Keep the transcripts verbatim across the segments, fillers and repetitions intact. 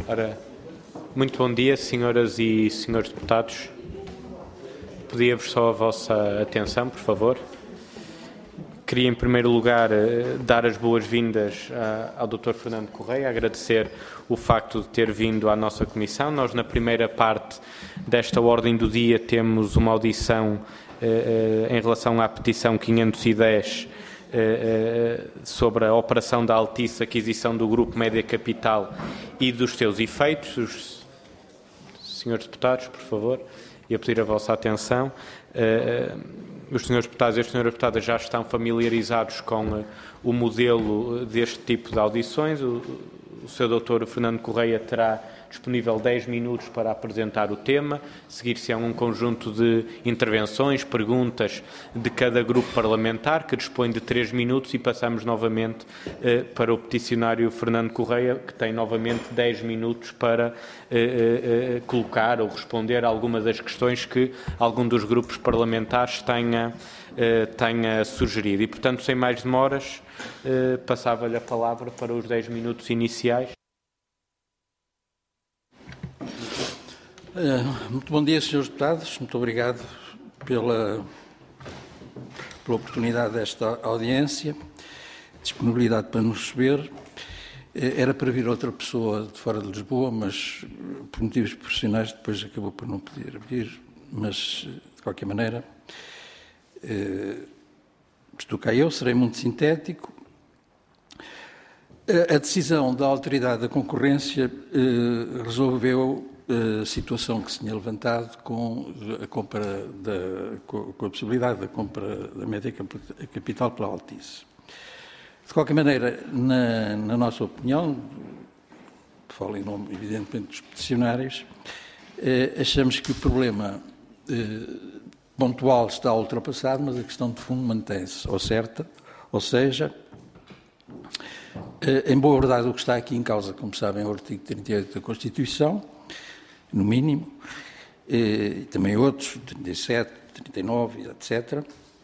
Ora, muito bom dia, senhoras e senhores deputados. Pedia-vos só a vossa atenção, por favor. Queria, em primeiro lugar, dar as boas-vindas ao doutor Fernando Correia, agradecer o facto de ter vindo à nossa comissão. Nós, na primeira parte desta ordem do dia, temos uma audição eh, em relação à petição quinhentos e dez eh, sobre a operação da Altice, aquisição do Grupo Média Capital e dos seus efeitos. Os senhores deputados, por favor, ia pedir a vossa atenção. Os senhores deputados e as senhoras deputadas já estão familiarizados com o modelo deste tipo de audições. O, o senhor doutor Fernando Correia terá disponível dez minutos para apresentar o tema, seguir-se a um conjunto de intervenções, perguntas de cada grupo parlamentar, que dispõe de três minutos, e passamos novamente eh, para o peticionário Fernando Correia, que tem novamente dez minutos para eh, eh, colocar ou responder a algumas das questões que algum dos grupos parlamentares tenha, eh, tenha sugerido. E, portanto, sem mais demoras, eh, passava-lhe a palavra para os dez minutos iniciais. Muito bom dia, senhores deputados. Muito obrigado pela, pela oportunidade desta audiência, disponibilidade para nos receber. Era para vir outra pessoa de fora de Lisboa, mas por motivos profissionais depois acabou por não poder vir. Mas, de qualquer maneira, estou cá eu, serei muito sintético. A decisão da Autoridade da Concorrência resolveu a situação que se tinha levantado com a compra da, com a possibilidade da compra da Média Capital pela Altice. De qualquer maneira, na, na nossa opinião, falo em nome, evidentemente, dos peticionários, eh, achamos que o problema eh, pontual está ultrapassado, mas a questão de fundo mantém-se ou certa, ou seja, eh, em boa verdade o que está aqui em causa, como sabem, é o artigo trinta e oito da Constituição, no mínimo, e também outros, trinta e sete, trinta e nove, etcétera,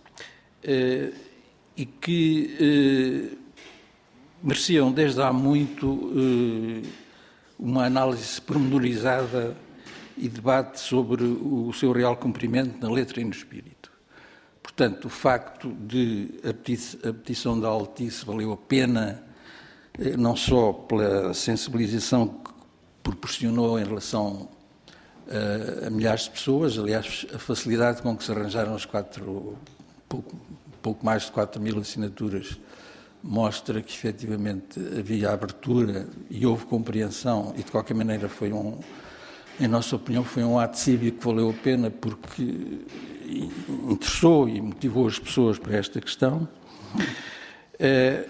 e que mereciam desde há muito uma análise pormenorizada e debate sobre o seu real cumprimento na letra e no espírito. Portanto, o facto de a petição da Altice valeu a pena, não só pela sensibilização que proporcionou em relação a, a milhares de pessoas, aliás, a facilidade com que se arranjaram os quatro, pouco, pouco mais de quatro mil assinaturas, mostra que efetivamente havia abertura e houve compreensão, e de qualquer maneira foi um, em nossa opinião, foi um ato cívico que valeu a pena porque interessou e motivou as pessoas para esta questão. É,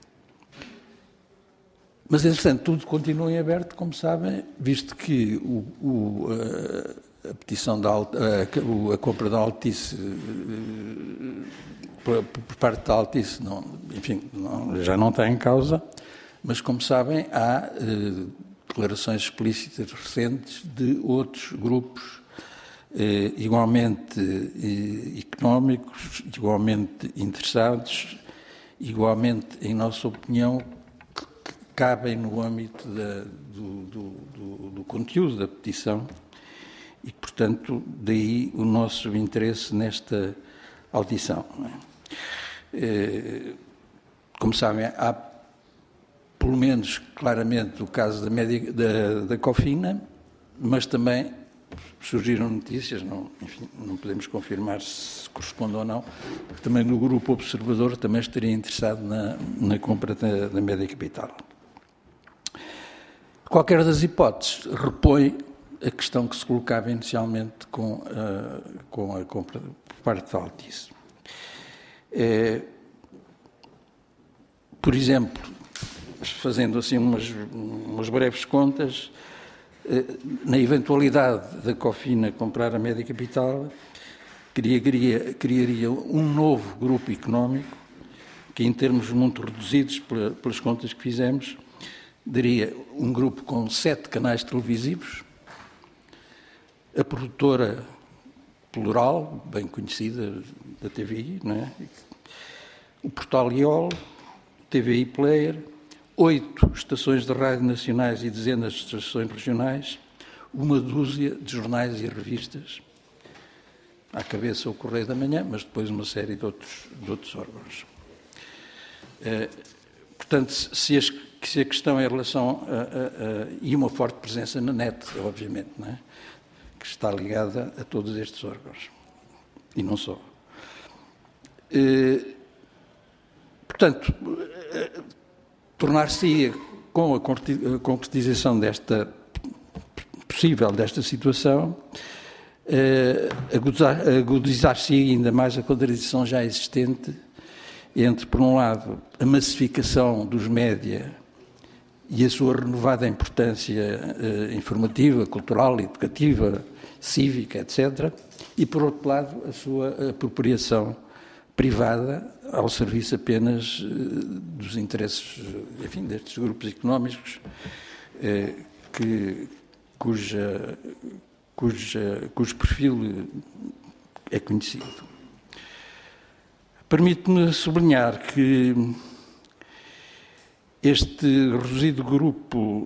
Mas, entretanto, tudo continua em aberto, como sabem, visto que o, o, a, a petição da a, a compra da Altice, por, por parte da Altice, não, enfim, não, já não está em causa, mas, como sabem, há eh, declarações explícitas recentes de outros grupos eh, igualmente eh, económicos, igualmente interessados, igualmente, em nossa opinião, cabem no âmbito da, do, do, do, do conteúdo da petição e, portanto, daí o nosso interesse nesta audição. É? Como sabem, há, pelo menos, claramente, o caso da, média, da, da Cofina, mas também surgiram notícias, não, enfim, não podemos confirmar se corresponde ou não, que também no grupo observador também estaria interessado na, na compra da, da Média Capital. Qualquer das hipóteses repõe a questão que se colocava inicialmente com a, com a compra por parte da Altice. É, por exemplo, fazendo assim umas, umas breves contas, é, na eventualidade da Cofina comprar a Média Capital, criaria, criaria um novo grupo económico que, em termos muito reduzidos pela, pelas contas que fizemos, daria um grupo com sete canais televisivos, a produtora Plural, bem conhecida da T V I, não é? O portal I O L, T V I Player, oito estações de rádio nacionais e dezenas de estações regionais, uma dúzia de jornais e revistas, à cabeça o Correio da Manhã, mas depois uma série de outros, de outros órgãos. Uh, portanto, se, as, se a questão é em relação a, a, a... e uma forte presença na net, obviamente, não é? Que está ligada a todos estes órgãos. E não só. Uh, portanto, uh, tornar-se-ia, com a concretização desta possível desta situação, uh, agudizar-se ainda mais a contradição já existente entre, por um lado, a massificação dos média e a sua renovada importância uh, informativa, cultural, educativa, cívica, etcétera, e, por outro lado, a sua apropriação privada ao serviço apenas uh, dos interesses, enfim, destes grupos económicos uh, que, cuja, cuja, cujo perfil é conhecido. Permite-me sublinhar que este reduzido grupo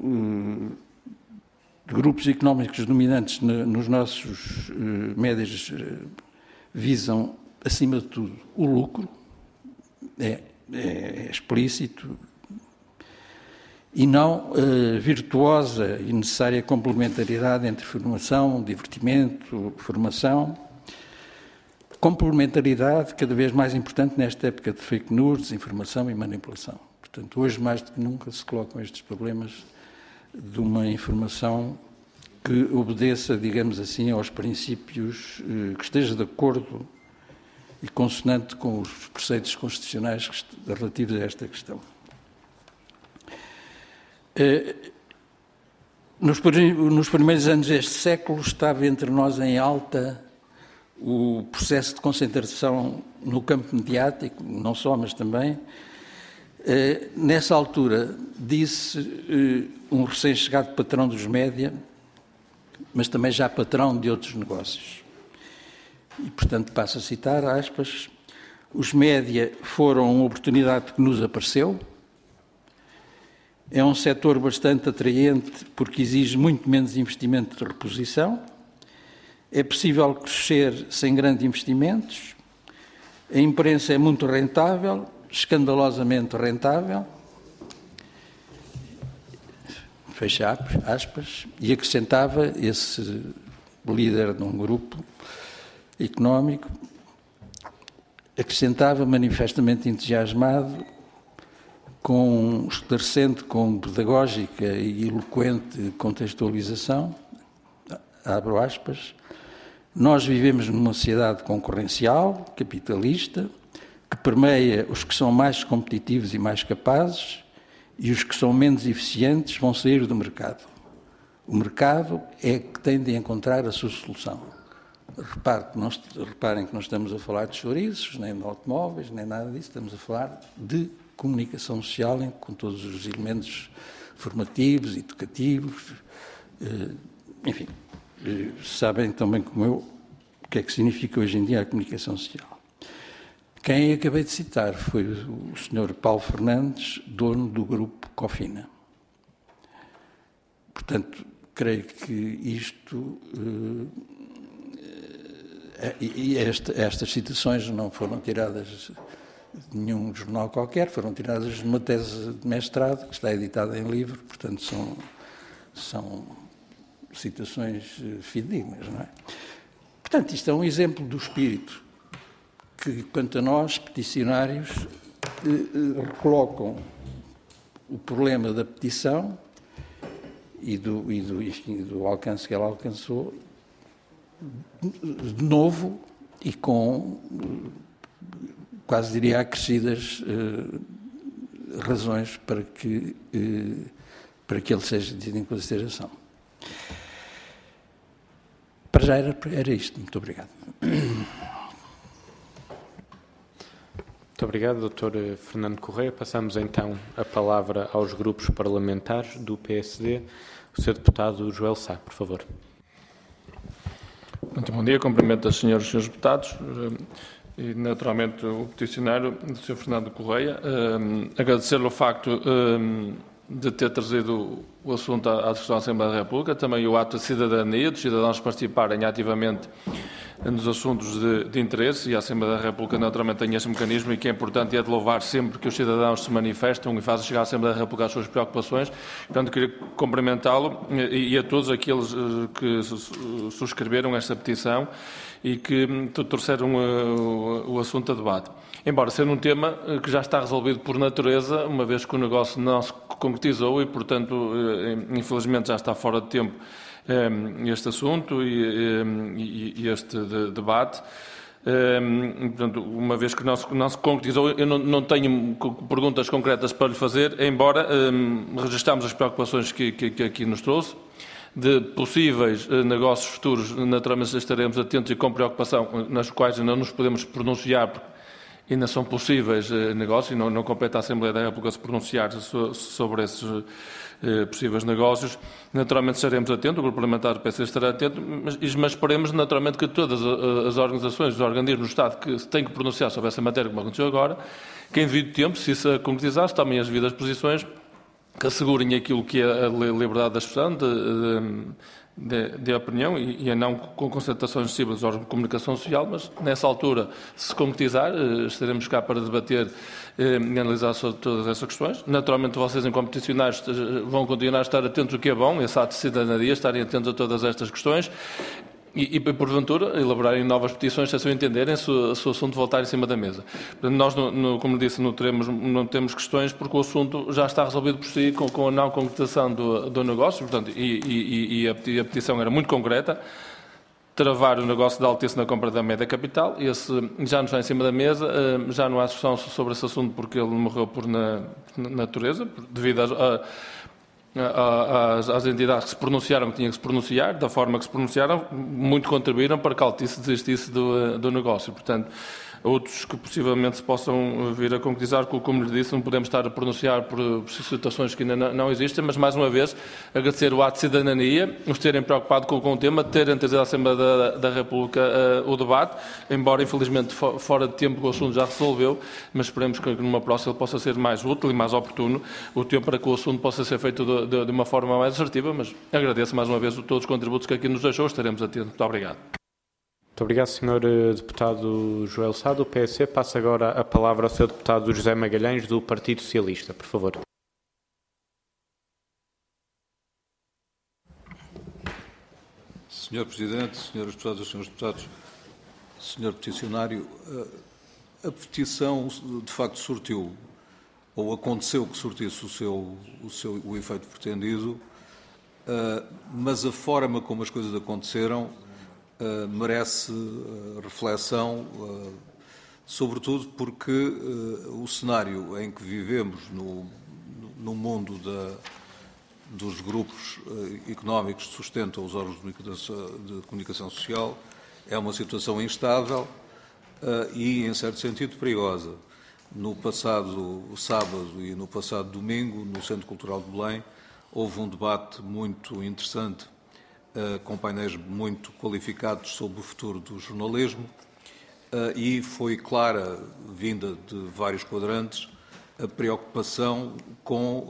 de grupos económicos dominantes nos nossos médias visam, acima de tudo, o lucro, é, é explícito, e não a virtuosa e necessária complementaridade entre formação, divertimento, formação. Complementaridade cada vez mais importante nesta época de fake news, desinformação e manipulação. Portanto, hoje mais do que nunca se colocam estes problemas de uma informação que obedeça, digamos assim, aos princípios, que esteja de acordo e consonante com os preceitos constitucionais relativos a esta questão. Nos primeiros anos deste século estava entre nós em alta o processo de concentração no campo mediático, não só, mas também. Nessa altura, disse um recém-chegado patrão dos média, mas também já patrão de outros negócios. E, portanto, passo a citar, aspas, os média foram uma oportunidade que nos apareceu. É um setor bastante atraente porque exige muito menos investimento de reposição. É possível crescer sem grandes investimentos. A imprensa é muito rentável, escandalosamente rentável. Fecha aspas. E acrescentava esse líder de um grupo económico, acrescentava manifestamente entusiasmado, com esclarecente, com pedagógica e eloquente contextualização, abro aspas, nós vivemos numa sociedade concorrencial, capitalista, que permeia os que são mais competitivos e mais capazes e os que são menos eficientes vão sair do mercado. O mercado é que tem de encontrar a sua solução. Repare que não, reparem que não estamos a falar de chouriços, nem de automóveis, nem nada disso, estamos a falar de comunicação social com todos os elementos formativos, educativos, enfim, sabem também como eu o que é que significa hoje em dia a comunicação social. Quem acabei de citar foi o senhor Paulo Fernandes, dono do grupo Cofina. Portanto, creio que isto e esta, estas citações não foram tiradas de nenhum jornal qualquer, foram tiradas de uma tese de mestrado que está editada em livro, portanto são, são citações fidedignas, não é? Portanto, isto é um exemplo do espírito que, quanto a nós, peticionários, recolocam o problema da petição e do, e do, enfim, do alcance que ela alcançou de novo e com, quase diria, acrescidas eh, razões para que, eh, para que ele seja tido em consideração. Para já era, era isto. Muito obrigado. Muito obrigado, doutor Fernando Correia. Passamos então a palavra aos grupos parlamentares do P S D. O senhor deputado Joel Sá, por favor. Muito bom dia, cumprimento as senhoras e senhores deputados. e, naturalmente, o peticionário, o senhor Fernando Correia. Um, agradecer-lhe o facto um, de ter trazido o assunto à discussão da Assembleia da República, também o ato de cidadania, dos cidadãos participarem ativamente nos assuntos de, de interesse, e a Assembleia da República naturalmente tem esse mecanismo, e que é importante e é de louvar sempre que os cidadãos se manifestam e fazem chegar à Assembleia da República as suas preocupações. Portanto, queria cumprimentá-lo e, e a todos aqueles que subscreveram esta petição e que trouxeram o, o assunto a debate. Embora sendo um tema que já está resolvido por natureza, uma vez que o negócio não se concretizou e, portanto, infelizmente já está fora de tempo este assunto e, e este debate. Portanto, uma vez que não se, não se concretizou, eu não, não tenho perguntas concretas para lhe fazer, embora um, registramos as preocupações que, que, que aqui nos trouxe. De possíveis negócios futuros, naturalmente estaremos atentos e com preocupação, nas quais não nos podemos pronunciar, porque ainda são possíveis negócios e não, não compete à Assembleia da República se pronunciar sobre esses eh, possíveis negócios. Naturalmente estaremos atentos, o Grupo Parlamentar do P S estará atento, mas, mas esperemos naturalmente que todas as organizações, os organismos do Estado que têm que pronunciar sobre essa matéria, como aconteceu agora, que em devido tempo, se isso concretizar, tomem as devidas posições, que assegurem aquilo que é a liberdade da expressão, de, de, de opinião, e, e a não com concentrações excessivas dos órgãos de comunicação social, mas nessa altura, se concretizar, estaremos cá para debater e analisar sobre todas essas questões. Naturalmente, vocês, enquanto peticionários, vão continuar a estar atentos, o que é bom, esse ato de cidadania, estarem atentos a todas estas questões. E, e, porventura, elaborarem novas petições, se assim entenderem, se o, se o assunto voltar em cima da mesa. Portanto, nós, no, no, como disse, não, teremos, não temos questões, porque o assunto já está resolvido por si com, com a não concretização do, do negócio, portanto, e, e, e, a, e a petição era muito concreta, travar o negócio da Altice na compra da Média Capital. Esse já não está em cima da mesa, já não há discussão sobre esse assunto, porque ele morreu por na, na natureza, devido a... a As, as entidades que se pronunciaram, que tinham que se pronunciar, da forma que se pronunciaram, muito contribuíram para que a Altice desistisse do, do negócio. Portanto, outros que possivelmente se possam vir a concretizar, como lhe disse, não podemos estar a pronunciar por, por situações que ainda não, não existem, mas, mais uma vez, agradecer o ato de cidadania, os terem preocupado com, com o tema, terem trazido à Assembleia da, da República uh, o debate, embora, infelizmente, for, fora de tempo o assunto já resolveu, mas esperemos que numa próxima ele possa ser mais útil e mais oportuno, o tempo para que o assunto possa ser feito de, de, de uma forma mais assertiva, mas agradeço mais uma vez todos os contributos que aqui nos deixou, estaremos atentos. Muito obrigado. Muito obrigado, senhor Deputado Joel Sá, do P S C. Passa agora a palavra ao senhor Deputado José Magalhães, do Partido Socialista. Por favor. senhor Presidente, senhores Deputados e senhores Deputados, senhor Peticionário, a petição de facto surtiu, ou aconteceu que surtisse o seu, o seu o efeito pretendido, mas a forma como as coisas aconteceram Uh, merece uh, reflexão, uh, sobretudo porque uh, o cenário em que vivemos no, no mundo da, dos grupos uh, económicos que sustentam os órgãos de comunicação, de comunicação social é uma situação instável uh, e, em certo sentido, perigosa. No passado sábado e no passado domingo, no Centro Cultural de Belém, houve um debate muito interessante com painéis muito qualificados sobre o futuro do jornalismo e foi clara, vinda de vários quadrantes, a preocupação com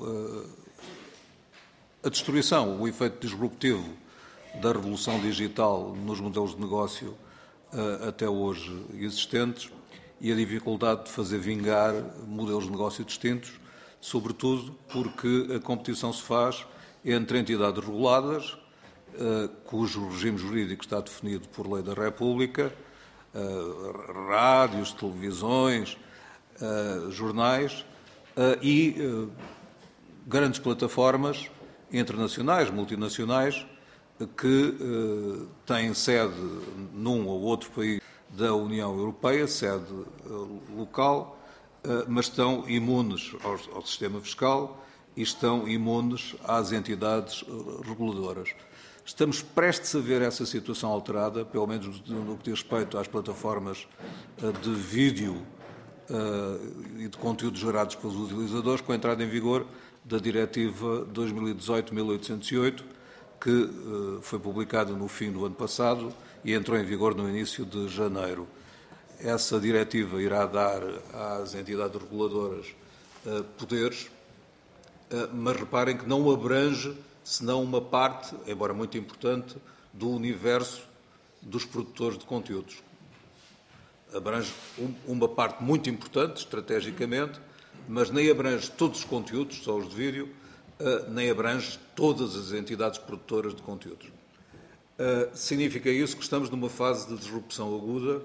a destruição, o efeito disruptivo da revolução digital nos modelos de negócio até hoje existentes e a dificuldade de fazer vingar modelos de negócio distintos, sobretudo porque a competição se faz entre entidades reguladas, Uh, cujo regime jurídico está definido por lei da República, uh, rádios, televisões, uh, jornais uh, e uh, grandes plataformas internacionais, multinacionais, que uh, têm sede num ou outro país da União Europeia, sede uh, local, uh, mas estão imunes ao, ao sistema fiscal e estão imunes às entidades uh, reguladoras. Estamos prestes a ver essa situação alterada, pelo menos no que diz respeito às plataformas de vídeo e de conteúdos gerados pelos utilizadores, com a entrada em vigor da Diretiva dois mil e dezoito mil oitocentos e oito, que foi publicada no fim do ano passado e entrou em vigor no início de janeiro. essa diretiva irá dar às entidades reguladoras uh, poderes, uh, mas reparem que não abrange senão uma parte, embora muito importante, do universo dos produtores de conteúdos. Abrange um, uma parte muito importante, estrategicamente, mas nem abrange todos os conteúdos, só os de vídeo, uh, nem abrange todas as entidades produtoras de conteúdos. Uh, significa isso que estamos numa fase de disrupção aguda uh,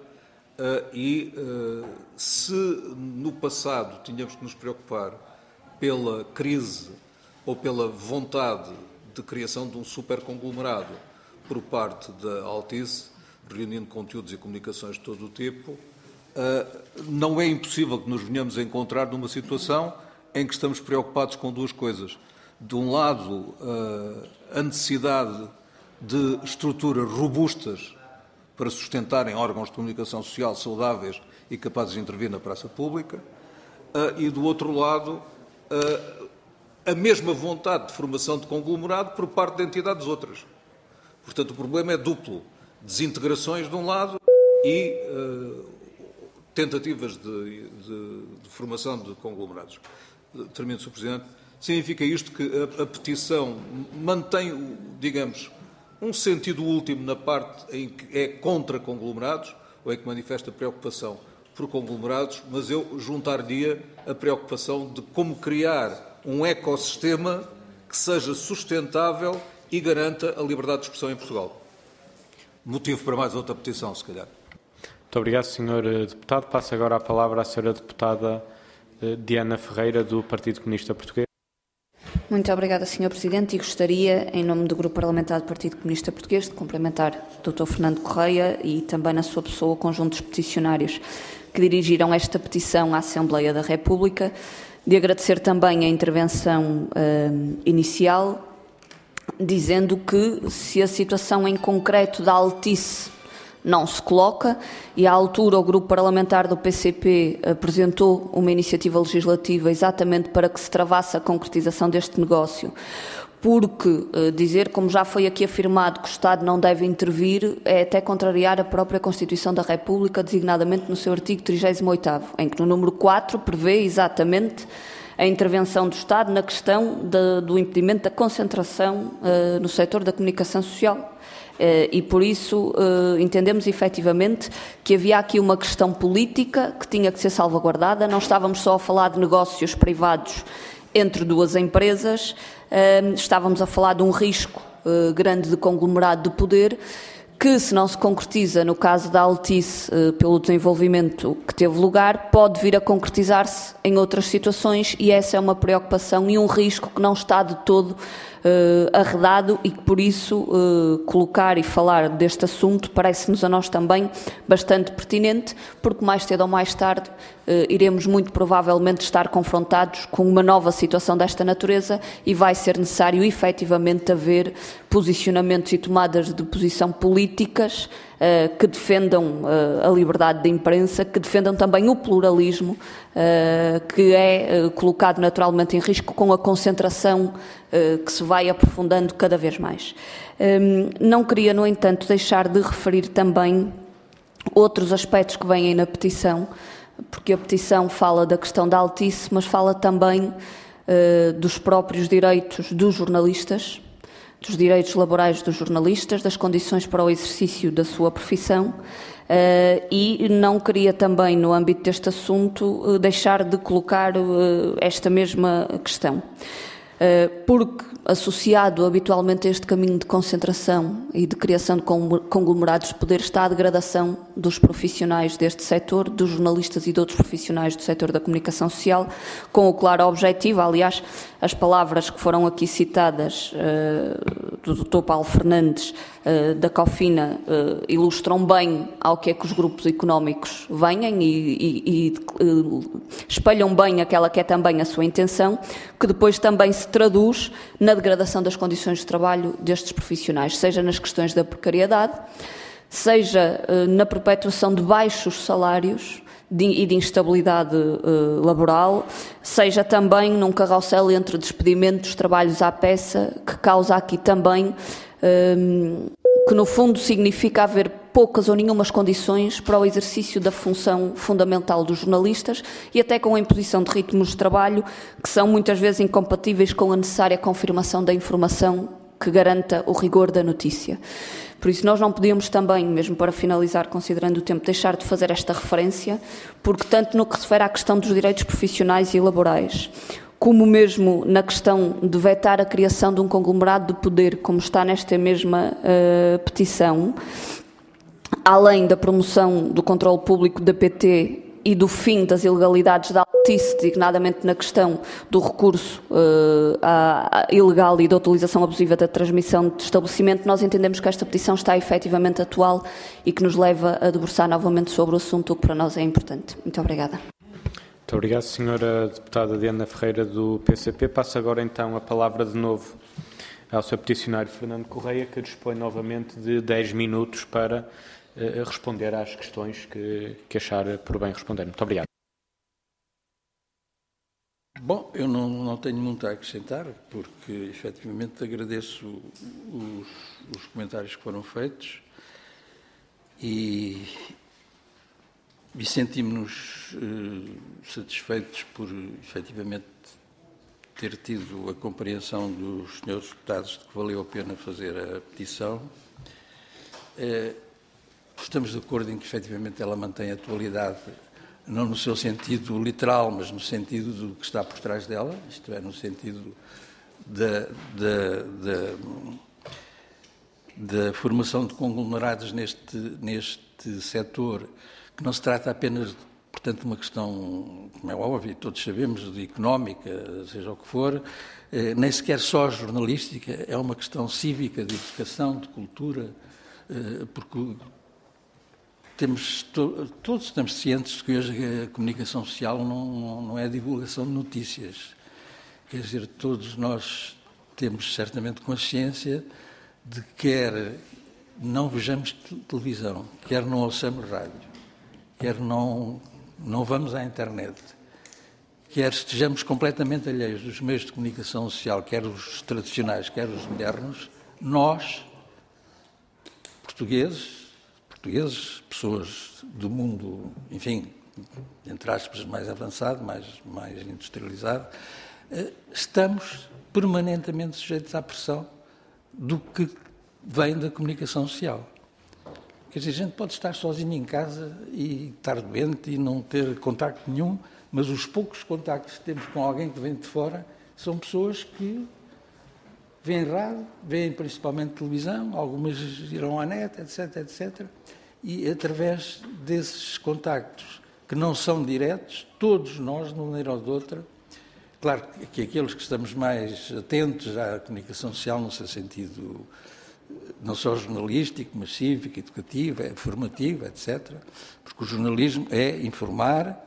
e uh, se no passado tínhamos que nos preocupar pela crise ou pela vontade de criação de um superconglomerado por parte da Altice, reunindo conteúdos e comunicações de todo o tipo, uh, não é impossível que nos venhamos a encontrar numa situação em que estamos preocupados com duas coisas. De um lado, uh, a necessidade de estruturas robustas para sustentarem órgãos de comunicação social saudáveis e capazes de intervir na praça pública, uh, e do outro lado, uh, a mesma vontade de formação de conglomerado por parte de entidades outras. Portanto, o problema é duplo. Desintegrações de um lado e uh, tentativas de, de, de formação de conglomerados. Termino, senhor Presidente. Significa isto que a, a petição mantém, digamos, um sentido último na parte em que é contra conglomerados, ou é que manifesta preocupação por conglomerados, mas eu juntar-lhe a preocupação de como criar um ecossistema que seja sustentável e garanta a liberdade de expressão em Portugal. Motivo para mais outra petição, se calhar. Muito obrigado, senhor Deputado. Passo agora a palavra à senhora Deputada Diana Ferreira, do Partido Comunista Português. Muito obrigada, senhor Presidente, e gostaria, em nome do Grupo Parlamentar do Partido Comunista Português, de cumprimentar o doutor Fernando Correia e também na sua pessoa o conjunto dos peticionários que dirigiram esta petição à Assembleia da República, de agradecer também a intervenção uh, inicial, dizendo que se a situação em concreto da Altice não se coloca, e à altura o Grupo Parlamentar do P C P apresentou uma iniciativa legislativa exatamente para que se travasse a concretização deste negócio, porque eh, dizer, como já foi aqui afirmado, que o Estado não deve intervir é até contrariar a própria Constituição da República, designadamente no seu artigo trigésimo oitavo, em que no número quatro prevê exatamente a intervenção do Estado na questão de, do impedimento da concentração uh, no setor da comunicação social. Uh, e por isso uh, entendemos efetivamente que havia aqui uma questão política que tinha que ser salvaguardada. Não estávamos só a falar de negócios privados entre duas empresas, uh, estávamos a falar de um risco uh, grande de conglomerado de poder, que, se não se concretiza no caso da Altice eh, pelo desenvolvimento que teve lugar, pode vir a concretizar-se em outras situações, e essa é uma preocupação e um risco que não está de todo eh, arredado, e que por isso eh, colocar e falar deste assunto parece-nos a nós também bastante pertinente, porque mais cedo ou mais tarde eh, iremos muito provavelmente estar confrontados com uma nova situação desta natureza e vai ser necessário efetivamente haver posicionamentos e tomadas de posição políticas uh, que defendam uh, a liberdade da imprensa, que defendam também o pluralismo, uh, que é uh, colocado naturalmente em risco com a concentração uh, que se vai aprofundando cada vez mais. Um, não queria, no entanto, deixar de referir também outros aspectos que vêm na petição, porque a petição fala da questão da Altice, mas fala também uh, dos próprios direitos dos jornalistas, dos direitos laborais dos jornalistas, das condições para o exercício da sua profissão, uh, e não queria também, no âmbito deste assunto, uh, deixar de colocar uh, esta mesma questão. Uh, porque, associado habitualmente a este caminho de concentração e de criação de conglomerados de poder, está a degradação dos profissionais deste setor, dos jornalistas e de outros profissionais do setor da comunicação social, com o claro objetivo, aliás, as palavras que foram aqui citadas uh, do doutor Paulo Fernandes, uh, da Cofina, uh, ilustram bem ao que é que os grupos económicos venham e, e, e uh, espelham bem aquela que é também a sua intenção, que depois também se traduz na degradação das condições de trabalho destes profissionais, seja nas questões da precariedade, seja uh, na perpetuação de baixos salários de, e de instabilidade uh, laboral, seja também num carrossel entre despedimentos, trabalhos à peça, que causa aqui também uh, que no fundo significa haver poucas ou nenhumas condições para o exercício da função fundamental dos jornalistas e até com a imposição de ritmos de trabalho que são muitas vezes incompatíveis com a necessária confirmação da informação que garanta o rigor da notícia. Por isso nós não podíamos também, mesmo para finalizar, considerando o tempo, deixar de fazer esta referência, porque tanto no que se refere à questão dos direitos profissionais e laborais, como mesmo na questão de vetar a criação de um conglomerado de poder, como está nesta mesma uh, petição, além da promoção do controle público da P T e do fim das ilegalidades da Altice, designadamente na questão do recurso uh, à, à ilegal e da utilização abusiva da transmissão de estabelecimento, nós entendemos que esta petição está efetivamente atual e que nos leva a debruçar novamente sobre o assunto, o que para nós é importante. Muito obrigada. Muito obrigado, senhora deputada Diana Ferreira, do P C P. Passo agora, então, a palavra de novo ao seu peticionário Fernando Correia, que dispõe novamente de dez minutos para uh, responder às questões que, que achar por bem responder. Muito obrigado. Bom, eu não, não tenho muito a acrescentar, porque, efetivamente, agradeço os, os comentários que foram feitos e... E sentimos-nos eh, satisfeitos por, efetivamente, ter tido a compreensão dos senhores deputados de que valeu a pena fazer a petição. Eh, estamos de acordo em que, efetivamente, ela mantém a atualidade, não no seu sentido literal, mas no sentido do que está por trás dela, isto é, no sentido da, da, da, da formação de conglomerados neste, neste setor, que não se trata apenas, portanto, de uma questão, como é óbvio, todos sabemos, de económica, seja o que for, eh, nem sequer só jornalística, é uma questão cívica, de educação, de cultura, eh, porque temos, to, todos estamos cientes de que hoje a comunicação social não, não, não é a divulgação de notícias. Quer dizer, todos nós temos certamente consciência de que quer não vejamos televisão, quer não ouçamos rádio, quer não, não vamos à internet, quer estejamos completamente alheios dos meios de comunicação social, quer os tradicionais, quer os modernos, nós, portugueses, portugueses, pessoas do mundo, enfim, entre aspas, mais avançado, mais, mais industrializado, estamos permanentemente sujeitos à pressão do que vem da comunicação social. Quer dizer, a gente pode estar sozinho em casa e estar doente e não ter contacto nenhum, mas os poucos contactos que temos com alguém que vem de fora são pessoas que veem rádio, veem principalmente televisão, algumas irão à net, etc, etcétera. E através desses contactos que não são diretos, todos nós, de uma maneira ou de outra, claro que aqueles que estamos mais atentos à comunicação social no seu sentido não só jornalístico, mas cívico, educativo, é formativo, etcétera. Porque o jornalismo é informar,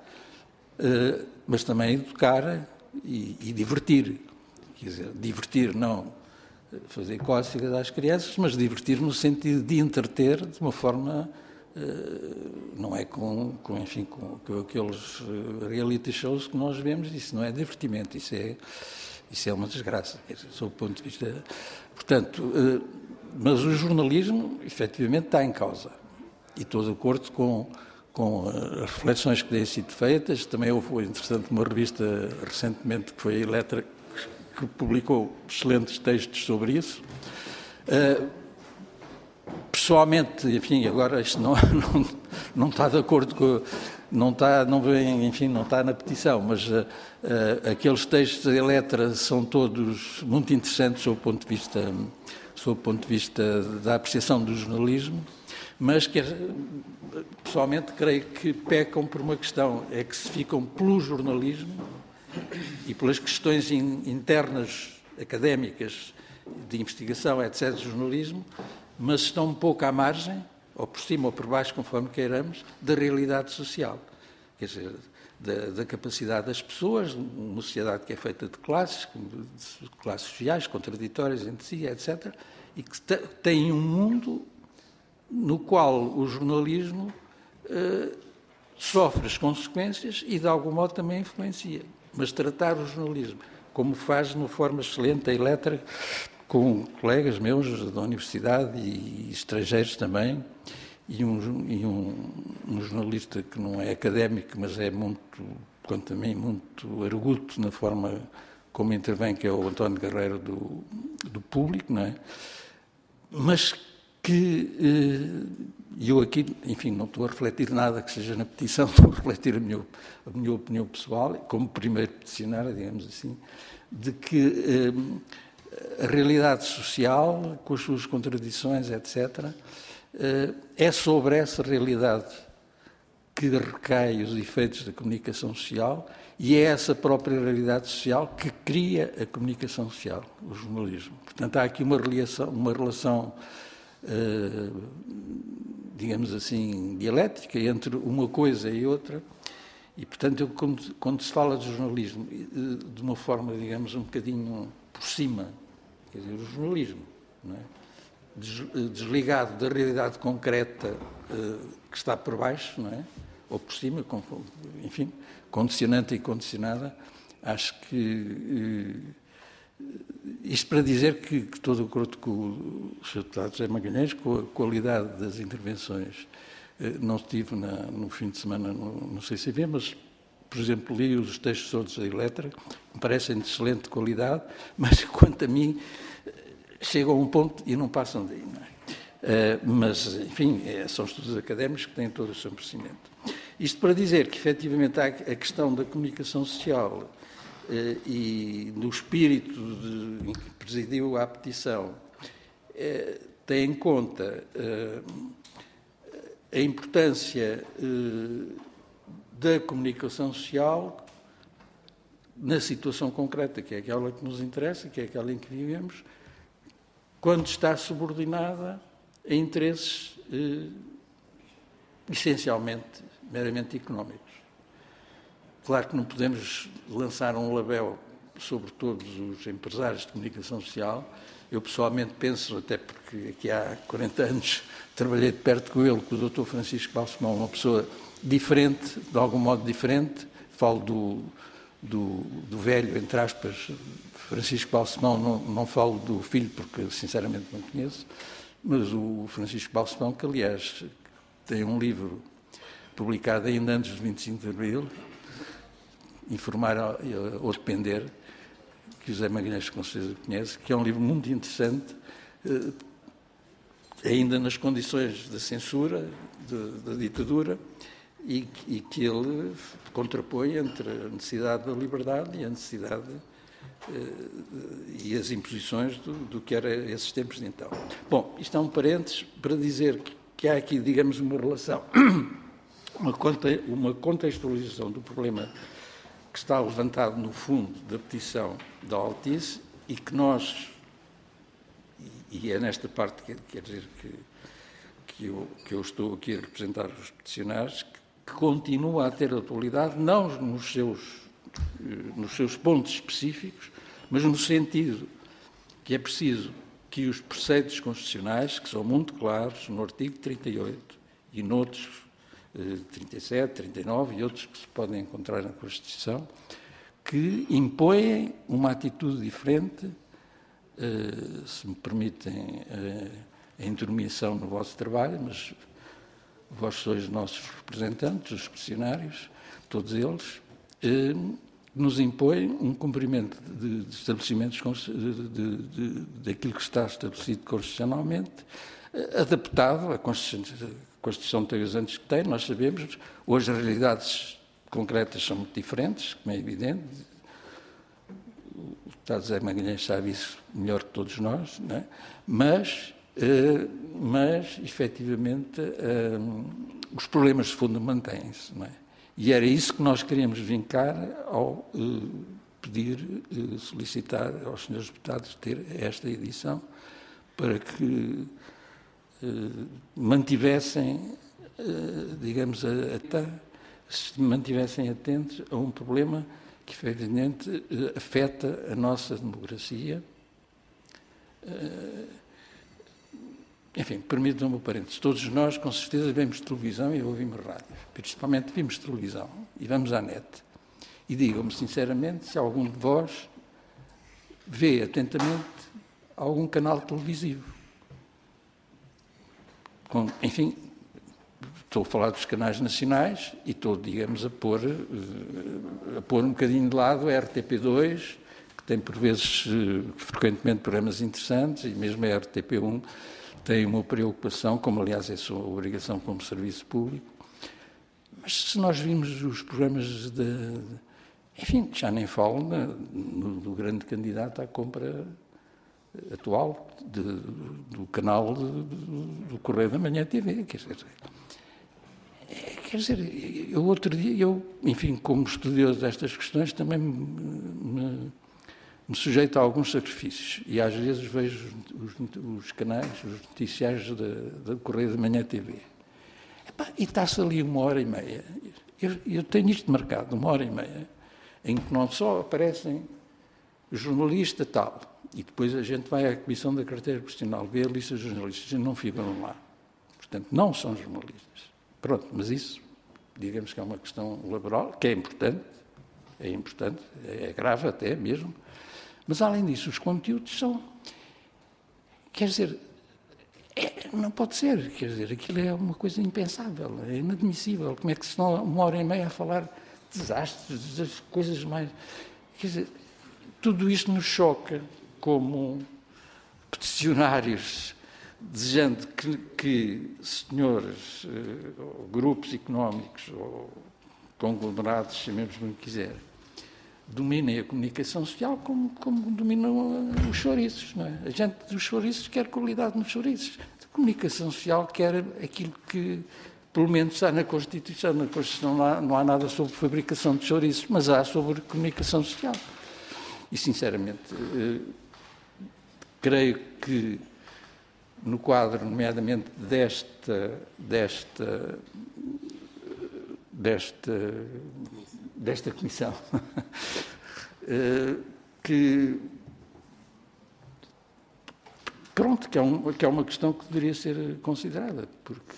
mas também educar e, e divertir. Quer dizer, divertir não fazer cócegas às crianças, mas divertir no sentido de entreter de uma forma, não é com, com, enfim, com, com aqueles reality shows que nós vemos, isso não é divertimento, isso é, isso é uma desgraça, quer dizer, sob o ponto de vista... Portanto... Mas o jornalismo, efetivamente, está em causa. E estou de acordo com, com as reflexões que têm sido feitas. Também houve, interessante, uma revista recentemente, que foi a Eletra, que publicou excelentes textos sobre isso. Uh, pessoalmente, enfim, agora isto não, não, não está de acordo com... Não está, não vem, enfim, não está na petição, mas uh, uh, aqueles textos da Eletra são todos muito interessantes sob o ponto de vista... sob o ponto de vista da apreciação do jornalismo, mas que, pessoalmente, creio que pecam por uma questão, é que se ficam pelo jornalismo e pelas questões in, internas, académicas, de investigação, etcétera, do jornalismo, mas estão um pouco à margem, ou por cima ou por baixo, conforme queiramos, da realidade social. Quer dizer, da, da capacidade das pessoas, uma sociedade que é feita de classes, de classes sociais, contraditórias entre si, etcétera, e que tem um mundo no qual o jornalismo eh, sofre as consequências e, de algum modo, também influencia. Mas tratar o jornalismo, como faz de uma forma excelente a Eletra, com colegas meus da universidade e estrangeiros também, e um, e um, um jornalista que não é académico, mas é muito, quanto a mim, muito arguto na forma como intervém, que é o António Guerreiro do, do Público, não é? Mas que eu aqui, enfim, não estou a refletir nada que seja na petição, estou a refletir a minha, a minha opinião pessoal, como primeiro peticionário, digamos assim, de que eh, a realidade social, com as suas contradições, etcétera, eh, é sobre essa realidade que recai os efeitos da comunicação social e é essa própria realidade social que cria a comunicação social, o jornalismo. Portanto, há aqui uma relação, uma relação Uh, digamos assim, dialética entre uma coisa e outra, e, portanto, eu, quando, quando se fala de jornalismo de uma forma, digamos, um bocadinho por cima, quer dizer, o jornalismo, não é? Desligado da realidade concreta uh, que está por baixo, não é? Ou por cima, com, enfim, condicionante e condicionada, acho que... Uh, Isto para dizer que, que estou de acordo com o senhor Deputado José Magalhães, com a qualidade das intervenções. Não estive na, no fim de semana no, no C C B, mas, por exemplo, li os textos todos da Eletra, me parecem de excelente qualidade, mas, quanto a mim, chegam a um ponto e não passam daí. Não é? Uh, mas, enfim, é, são estudos académicos que têm todo o seu merecimento. Isto para dizer que, efetivamente, há a questão da comunicação social Uh, e no espírito de, em que presidiu a petição, uh, tem em conta uh, a importância uh, da comunicação social na situação concreta, que é aquela que nos interessa, que é aquela em que vivemos, quando está subordinada a interesses uh, essencialmente, meramente económicos. Claro que não podemos lançar um labéu sobre todos os empresários de comunicação social. Eu, pessoalmente, penso, até porque aqui há quarenta anos trabalhei de perto com ele, com o doutor Francisco Balsemão, uma pessoa diferente, de algum modo diferente. Falo do, do, do velho, entre aspas, Francisco Balsemão, não, não falo do filho, porque, sinceramente, não conheço, mas o Francisco Balsemão, que, aliás, tem um livro publicado ainda antes do vinte e cinco de Abril, Informar ou Depender, que o José Magalhães com certeza conhece, que é um livro muito interessante, ainda nas condições da censura, de, da ditadura, e, e que ele contrapõe entre a necessidade da liberdade e a necessidade e as imposições do, do que era esses tempos de então. Bom, isto é um parênteses para dizer que, que há aqui, digamos, uma relação, uma, uma contextualização do problema que está levantado no fundo da petição da Altice e que nós, e é nesta parte que quer dizer que, que, eu, que eu estou aqui a representar os peticionários, que, que continua a ter atualidade, não nos seus, nos seus pontos específicos, mas no sentido que é preciso que os preceitos constitucionais, que são muito claros no artigo trinta e oito e noutros trinta e sete, trinta e nove e outros que se podem encontrar na Constituição, que impõem uma atitude diferente, eh, se me permitem eh, a intermissão no vosso trabalho, mas vós sois nossos representantes, os peticionários, todos eles, eh, nos impõem um cumprimento de, de estabelecimentos, de, de, de, daquilo que está estabelecido constitucionalmente, eh, adaptado à Constituição. A Constituição tem os anos que tem, nós sabemos. Hoje as realidades concretas são muito diferentes, como é evidente. O deputado José Magalhães sabe isso melhor que todos nós, não é? Mas, eh, mas, efetivamente, eh, os problemas de fundo mantêm-se, não é? E era isso que nós queríamos vincar ao eh, pedir, eh, solicitar aos senhores deputados ter esta edição, para que mantivessem, digamos, até se mantivessem atentos a um problema que, efetivamente, afeta a nossa democracia. Enfim, permitam-me o parênteses. Todos nós, com certeza, vemos televisão e ouvimos rádio. Principalmente vimos televisão e vamos à net. E digam-me, sinceramente, se algum de vós vê atentamente algum canal televisivo. Com, enfim, estou a falar dos canais nacionais e estou, digamos, a pôr, a pôr um bocadinho de lado a R T P dois, que tem por vezes, frequentemente, programas interessantes, e mesmo a R T P um tem uma preocupação, como aliás é sua obrigação como serviço público. Mas se nós vimos os programas de... Enfim, já nem falo na, no, do grande candidato à compra atual de, do canal de, do Correio da Manhã T V. Quer dizer, quer dizer, eu outro dia, eu, enfim, como estudioso destas questões, também me, me, me sujeito a alguns sacrifícios. E às vezes vejo os, os canais, os noticiários da Correio da Manhã T V. Epá, e está-se ali uma hora e meia. Eu, eu tenho isto marcado, uma hora e meia, em que não só aparecem jornalista tal, e depois a gente vai à Comissão da Carteira Profissional, vê a lista de jornalistas e não ficam lá. Portanto, não são jornalistas. Pronto, mas isso, digamos que é uma questão laboral, que é importante, é importante, é grave até mesmo, mas além disso, os conteúdos são... Quer dizer... É, não pode ser, quer dizer, aquilo é uma coisa impensável, é inadmissível. Como é que se não uma hora e meia a falar de desastres, das coisas mais... Quer dizer, tudo isto nos choca como peticionários, desejando que, que senhores, ou grupos económicos, ou conglomerados, chamemos como quiser, dominem a comunicação social como, como dominam os chouriços, não é? A gente dos chouriços quer qualidade nos chouriços. A comunicação social quer aquilo que, pelo menos, está na Constituição. Na Constituição não há, não há nada sobre fabricação de chouriços, mas há sobre comunicação social. E, sinceramente, eh, creio que no quadro, nomeadamente, desta, desta, desta desta comissão, que, pronto, que é, um, que é uma questão que deveria ser considerada, porque...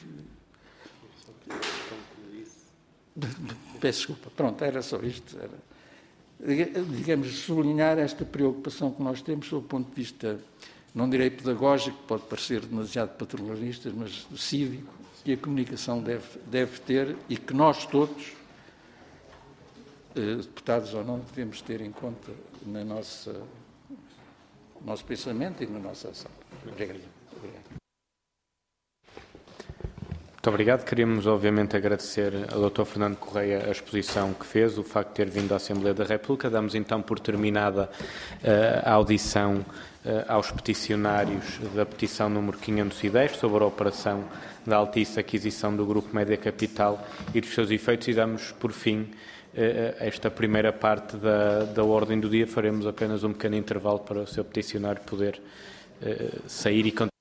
Peço desculpa, pronto, era só isto, era, digamos, sublinhar esta preocupação que nós temos sob o ponto de vista, não direi pedagógico, pode parecer demasiado paternalista, mas cívico, que a comunicação deve, deve ter e que nós todos, deputados ou não, devemos ter em conta na nossa, no nosso pensamento e na nossa ação. Obrigado. Obrigado. Muito obrigado. Queríamos, obviamente, agradecer ao doutor Fernando Correia a exposição que fez, o facto de ter vindo à Assembleia da República. Damos, então, por terminada uh, a audição uh, aos peticionários da petição número quinhentos e dez sobre a operação da Altice Aquisição do Grupo Média Capital e dos seus efeitos, e damos, por fim, esta primeira parte da, da ordem do dia. Faremos apenas um pequeno intervalo para o seu peticionário poder uh, sair e continuar.